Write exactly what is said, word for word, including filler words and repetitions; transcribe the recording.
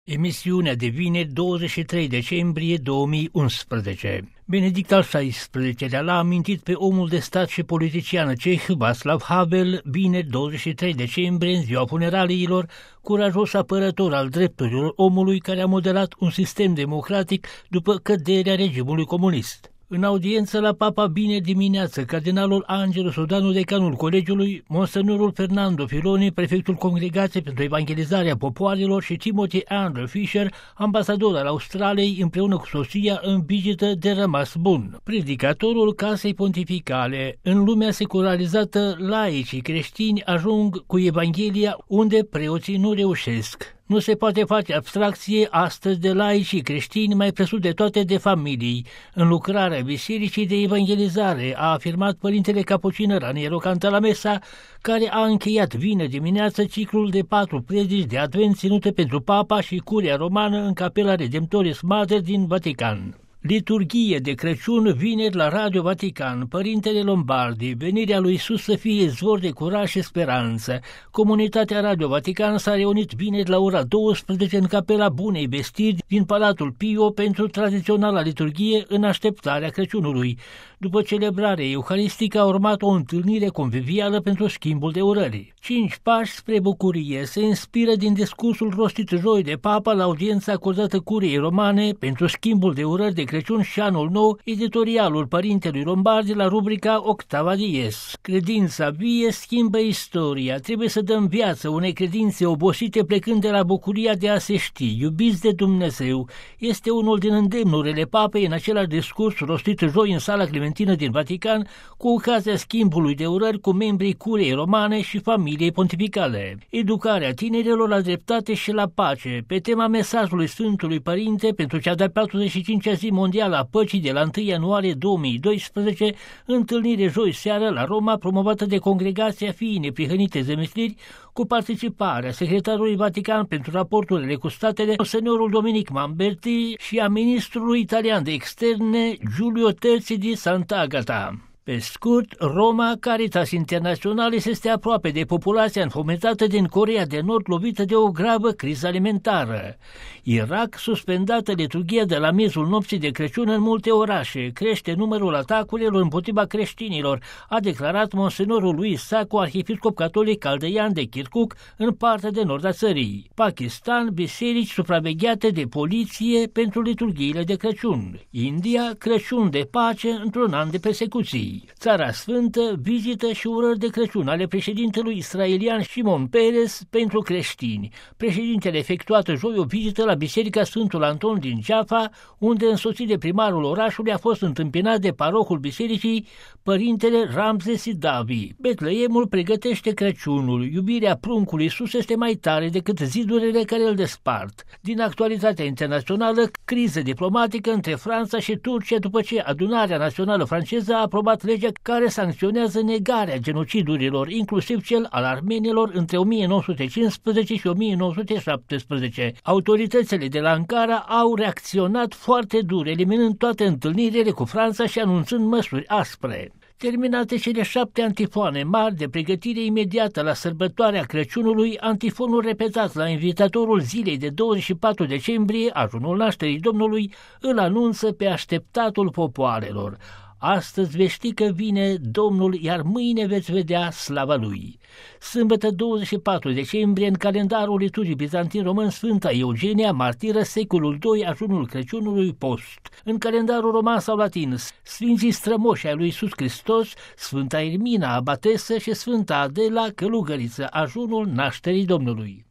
Emisiunea de vineri, douăzeci și trei decembrie două mii unsprezece. Benedict al șaisprezecelea l-a amintit pe omul de stat și politician ceh Václav Havel, vineri douăzeci și trei decembrie, în ziua funeraliilor, curajos apărător al drepturilor omului care a modelat un sistem democratic după căderea regimului comunist. În audiență la Papa vineri dimineață, cardinalul Angelo Sodano, decanul colegiului, monsenorul Fernando Filoni, prefectul Congregației pentru Evangelizarea Popoarelor și Timothy Andrew Fisher, ambasador al Australiei, împreună cu soția în vizită de rămas bun. Predicatorul Casei Pontificale: în lumea secularizată, laicii creștini ajung cu Evanghelia unde preoții nu reușesc. Nu se poate face abstracție astăzi de laicii creștini, mai presus de toate de familii, în lucrarea bisericii de evangelizare, a afirmat părintele capucin Raniero Cantalamessa, care a încheiat vineri dimineață ciclul de patru predici de advent ținute pentru Papa și Curia Romană în Capela Redemptoris Mater din Vatican. Liturghie de Crăciun vineri la Radio Vatican. Părintele Lombardi: venirea lui Iisus să fie izvor de curaj și speranță. Comunitatea Radio Vatican s-a reunit vineri la ora douăsprezece în Capela Bunei Vestiri din Palatul Pio pentru tradiționala liturghie în așteptarea Crăciunului. După celebrare euharistică a urmat o întâlnire convivială pentru schimbul de urări. Cinci pași spre bucurie se inspiră din discursul rostit joi de Papa la audiența acordată Curiei Romane pentru schimbul de urări de Crăciun și Anul Nou, editorialul părintelui Lombardi la rubrica Octava Dies. Credința vie schimbă istoria. Trebuie să dăm viață unei credințe obosite plecând de la bucuria de a se ști, iubiți de Dumnezeu. Este unul din îndemnurile Papei în același discurs rostit joi în Sala Clementină din Vatican, cu ocazia schimbului de urări cu membrii Curiei Romane și familiei pontificale. Educarea tinerilor la dreptate și la pace, pe tema mesajului Sfântului Părinte pentru cea de-a patruzeci și cincea zi mondială a păcii de la întâi ianuarie două mii doisprezece, întâlnire joi seară la Roma promovată de Congregația Fiii Neprihănite Zămisliri, cu participarea secretarului Vatican pentru raporturile cu statele, monsenorul Dominic Mamberti, și a ministrului italian de externe Giulio Terzi di Sant'Agata. Pe scurt, Roma Caritas Internationalis este aproape de populația înfometată din Coreea de Nord, lovită de o gravă criză alimentară. Irak, suspendată liturghia de la miezul nopții de Crăciun în multe orașe, crește numărul atacurilor împotriva creștinilor, a declarat monsenorul Luis Sacco, arhiepiscop catolic caldeian de Kirkuk, în partea de nord a țării. Pakistan, biserici supravegheate de poliție pentru liturghiile de Crăciun. India, Crăciun de pace într-un an de persecuții. Țara Sfântă, vizită și urări de Crăciun ale președintelui israelian Shimon Peres pentru creștini. Președintele efectuat joi o vizită la Biserica Sfântul Anton din Jaffa, unde, însoțit de primarul orașului, a fost întâmpinat de parohul bisericii, părintele Ramses Sidavi. Betleemul pregătește Crăciunul. Iubirea pruncului Iisus este mai tare decât zidurile care îl despart. Din actualitatea internațională, criză diplomatică între Franța și Turcia după ce Adunarea Națională Franceză a aprobat legea care sancționează negarea genocidurilor, inclusiv cel al armenilor între o mie nouă sute cincisprezece și o mie nouă sute șaptesprezece. Autoritățile de la Ankara au reacționat foarte dur, eliminând toate întâlnirile cu Franța și anunțând măsuri aspre. Terminate cele șapte antifoane mari de pregătire imediată la sărbătoarea Crăciunului, antifonul repetat la invitatorul zilei de douăzeci și patru decembrie, ajunul nașterii Domnului, îl anunță pe așteptatul popoarelor. Astăzi veți ști că vine Domnul, iar mâine veți vedea slava Lui. Sâmbătă douăzeci și patru decembrie, în calendarul liturgiei bizantin român, Sfânta Eugenia, martiră, secolul doi, ajunul Crăciunului, post. În calendarul roman sau latin, Sfinții strămoși ai lui Iisus Hristos, Sfânta Ermina, abatesă, și Sfânta Adela, călugăriță, ajunul nașterii Domnului.